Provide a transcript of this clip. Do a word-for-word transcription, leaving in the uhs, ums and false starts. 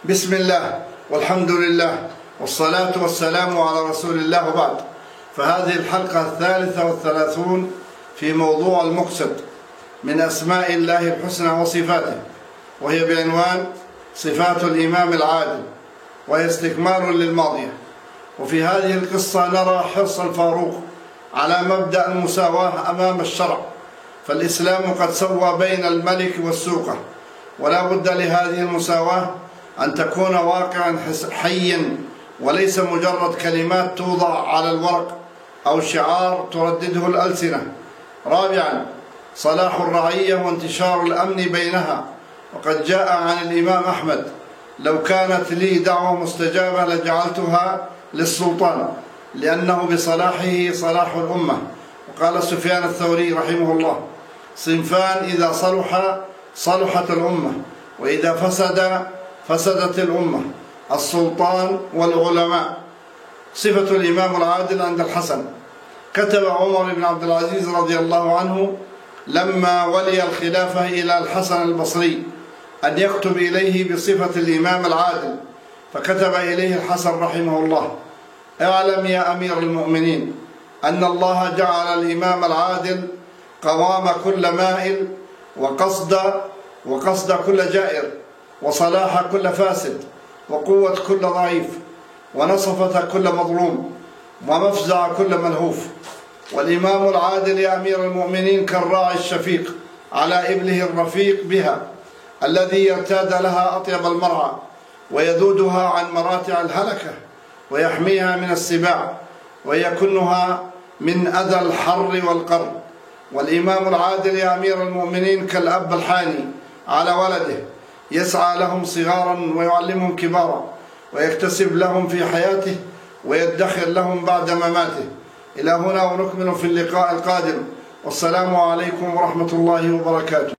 بسم الله والحمد لله والصلاة والسلام على رسول الله وبعد. فهذه الحلقة الثالثة والثلاثون في موضوع المقصد من أسماء الله الحسنى وصفاته، وهي بعنوان صفات الإمام العادل، وهي استكمال للماضية. وفي هذه القصة نرى حرص الفاروق على مبدأ المساواة أمام الشرع، فالإسلام قد سوى بين الملك والسوقة، ولا بد لهذه المساواة أن تكون واقعا حيا وليس مجرد كلمات توضع على الورق أو شعار تردده الألسنة. رابعا، صلاح الرعية وانتشار الأمن بينها، وقد جاء عن الإمام أحمد: لو كانت لي دعوة مستجابة لجعلتها للسلطان، لأنه بصلاحه صلاح الأمة. وقال سفيان الثوري رحمه الله: صنفان إذا صلح صلحت الأمة، وإذا فسد فسدت الأمة: السلطان والعلماء. صفة الإمام العادل عند الحسن: كتب عمر بن عبد العزيز رضي الله عنه لما ولي الخلافة إلى الحسن البصري أن يكتب إليه بصفة الإمام العادل، فكتب إليه الحسن رحمه الله: اعلم يا أمير المؤمنين أن الله جعل الإمام العادل قوام كل مائل، وقصد وقصد كل جائر، وصلاح كل فاسد، وقوة كل ضعيف، ونصفة كل مظلوم، ومفزع كل ملهوف. والإمام العادل يا أمير المؤمنين كالراعي الشفيق على إبله الرفيق بها، الذي يرتاد لها أطيب المرعى، ويذودها عن مراتع الهلكة، ويحميها من السباع، ويكنها من أذى الحر والقر. والإمام العادل يا أمير المؤمنين كالأب الحاني على ولده، يسعى لهم صغارا ويعلمهم كبارا، ويكتسب لهم في حياته ويدخر لهم بعد مماته. إلى هنا ونكمل في اللقاء القادم، والسلام عليكم ورحمة الله وبركاته.